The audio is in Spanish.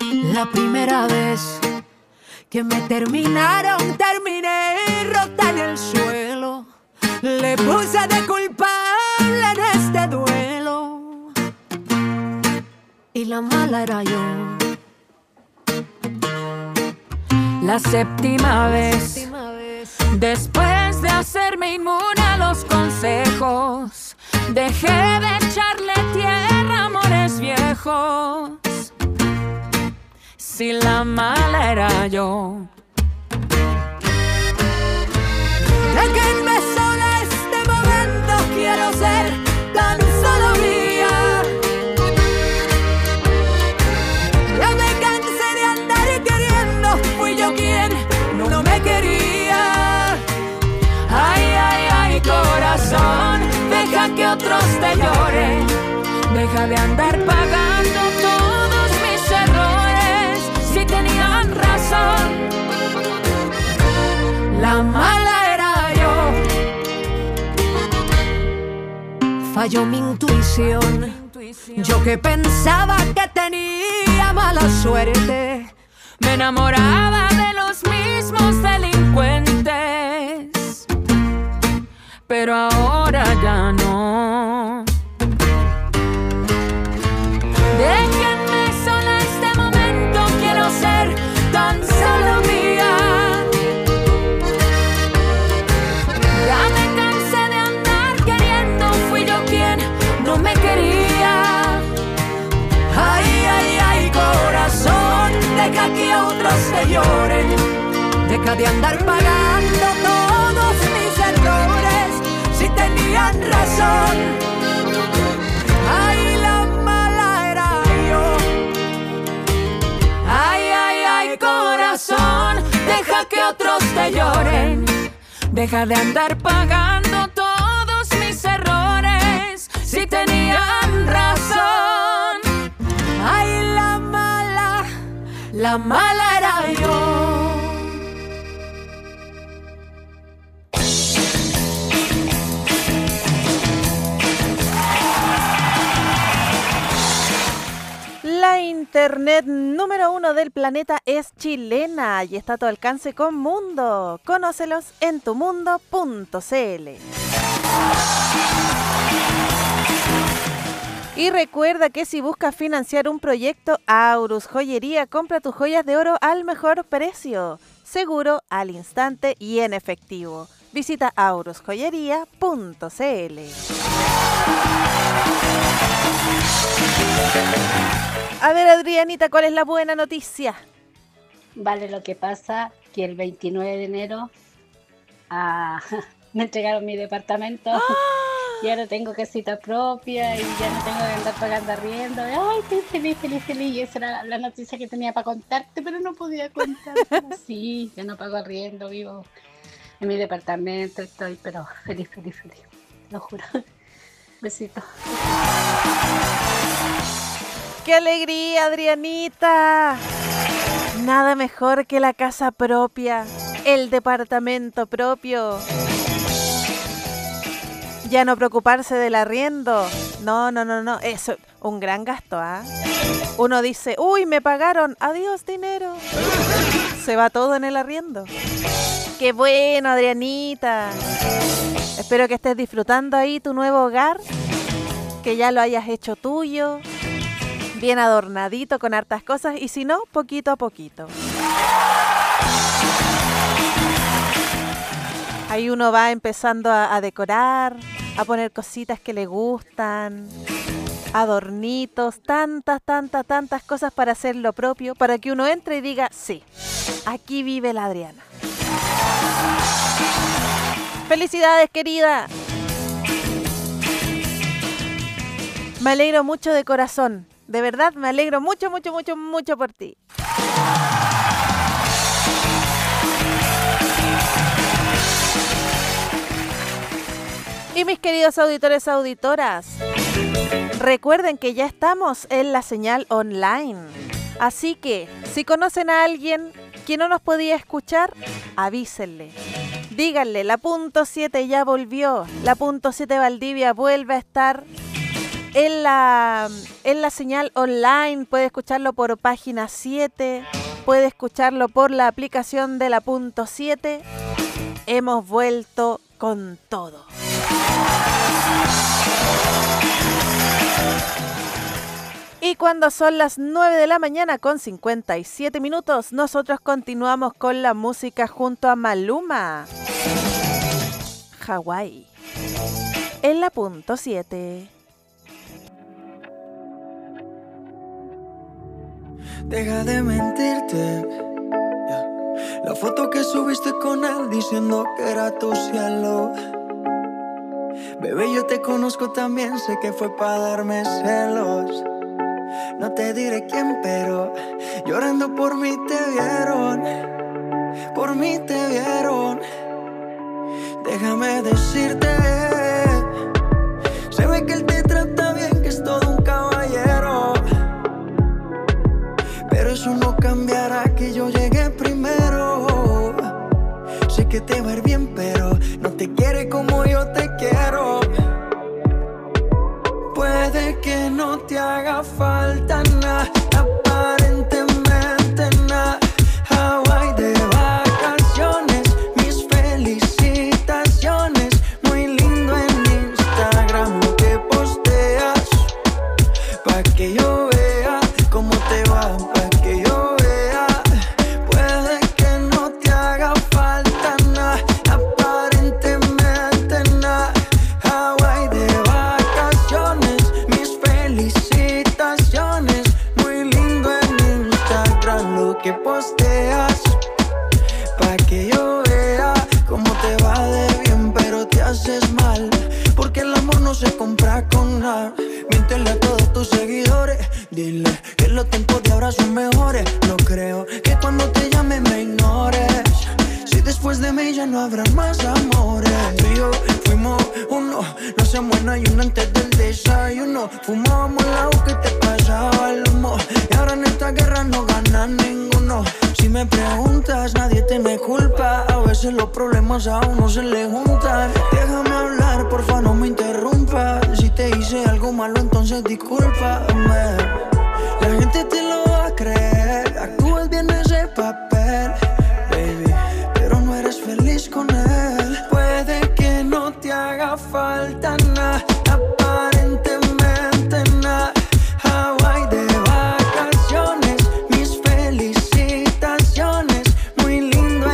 La primera vez que me terminaron, terminé rota en el suelo. Le puse de culpable en este duelo. Y la mala era yo. La séptima vez, después de hacerme inmune a los consejos, dejé de echarle tierra a amores viejos. Si la mala era yo. Déjenme sola este momento, quiero ser tan solo mía. Ya me cansé de andar queriendo, fui yo quien no me quería. Ay, ay, ay, corazón, deja que otros te lloren. Deja de andar pagando todos mis errores. Si tenían razón, la mala era yo. Falló mi intuición. Yo que pensaba que tenía mala suerte, me enamoraba de los mismos delincuentes, pero ahora ya no. Déjenme sola este momento, quiero ser tan solo mía. Ya me cansé de andar queriendo, fui yo quien no me quería. Ay, ay, ay, corazón, deja que otros te lloren. Deja de andar pagando todos mis errores. Si tenían razón, ay, la mala era yo. Ay, ay, ay, corazón, deja que otros te lloren. Deja de andar pagando todos mis errores. Si tenían razón, ay, la mala era yo. La internet número 1 del planeta es chilena y está a tu alcance con Mundo. Conócelos en tumundo.cl. Y recuerda que si buscas financiar un proyecto, Aurus Joyería compra tus joyas de oro al mejor precio, seguro, al instante y en efectivo. Visita aurusjoyería.cl. A ver, Adrianita, ¿cuál es la buena noticia? Vale, lo que pasa que el 29 de enero me entregaron mi departamento. ¡Ah! Y ahora tengo casita propia y ya no tengo que andar pagando arriendo. Ay, estoy feliz, feliz, feliz. Y esa era la noticia que tenía para contarte, pero no podía contarte. Sí, ya no pago arriendo, vivo en mi departamento, estoy, pero feliz, feliz, feliz. Lo juro. Besitos. ¡Qué alegría, Adrianita! Nada mejor que la casa propia, el departamento propio. Ya no preocuparse del arriendo. No. Eso, un gran gasto, ¿ah? Uno dice, uy, me pagaron, adiós dinero. Se va todo en el arriendo. ¡Qué bueno, Adrianita! Espero que estés disfrutando ahí tu nuevo hogar, que ya lo hayas hecho tuyo, bien adornadito con hartas cosas, y si no, poquito a poquito. Ahí uno va empezando a decorar, a poner cositas que le gustan, adornitos, tantas cosas para hacer lo propio, para que uno entre y diga, sí, aquí vive la Adriana. ¡Felicidades, querida! Me alegro mucho de corazón. De verdad, me alegro mucho por ti. Y mis queridos auditores, auditoras, recuerden que ya estamos en la señal online. Así que, si conocen a alguien que no nos podía escuchar, avísenle. Díganle, la punto 7 ya volvió. La punto 7 Valdivia vuelve a estar en la señal online, puede escucharlo por página 7, puede escucharlo por la aplicación de la punto 7. Hemos vuelto con todo. Y cuando son las 9 de la mañana con 57 minutos, nosotros continuamos con la música junto a Maluma. Hawái. En la punto 7. Deja de mentirte. La foto que subiste con él diciendo que era tu cielo. Bebé, yo te conozco también, sé que fue para darme celos. No te diré quién, pero llorando por mí te vieron. Por mí te vieron. Déjame decirte, se ve que él te trata bien, que es todo un caballero. Pero eso no cambiará que yo llegué primero. Sé que te va a ir bien, pero no te quiere como yo te quiero. Puede que no te haga falta nada, aparentemente nada. Hawái de vacaciones, mis felicitaciones. Muy lindo en Instagram lo que posteas, pa' que yo vea cómo te va, pa' que yo vea. Puede que no te haga falta nada, aparentemente nada. Hawái de vacaciones, mis felicitaciones. Muy lindo en Instagram lo que posteas, pa' que yo vea cómo te va de bien, pero te haces mal, porque el amor no se compra con nada. Miéntele a todos tus seguidores, dile que los tiempos de ahora son mejores. No creo que cuando te llame me ignores, si después de mí ya no habrá más amores. Tú y yo fuimos uno, no se muera y uno antes del desayuno. Fumábamos el agua que te pasaba el humo, y ahora en esta guerra no gana ninguno. Si me preguntas, nadie te me culpa, a veces los problemas a uno se le juntan. Déjame hablar, porfa, no me interrumpas. Si te hice algo malo, entonces discúlpame. La gente te lo va a creer, actúas bien ese papel, baby, pero no eres feliz con él. Puede que no te haga falta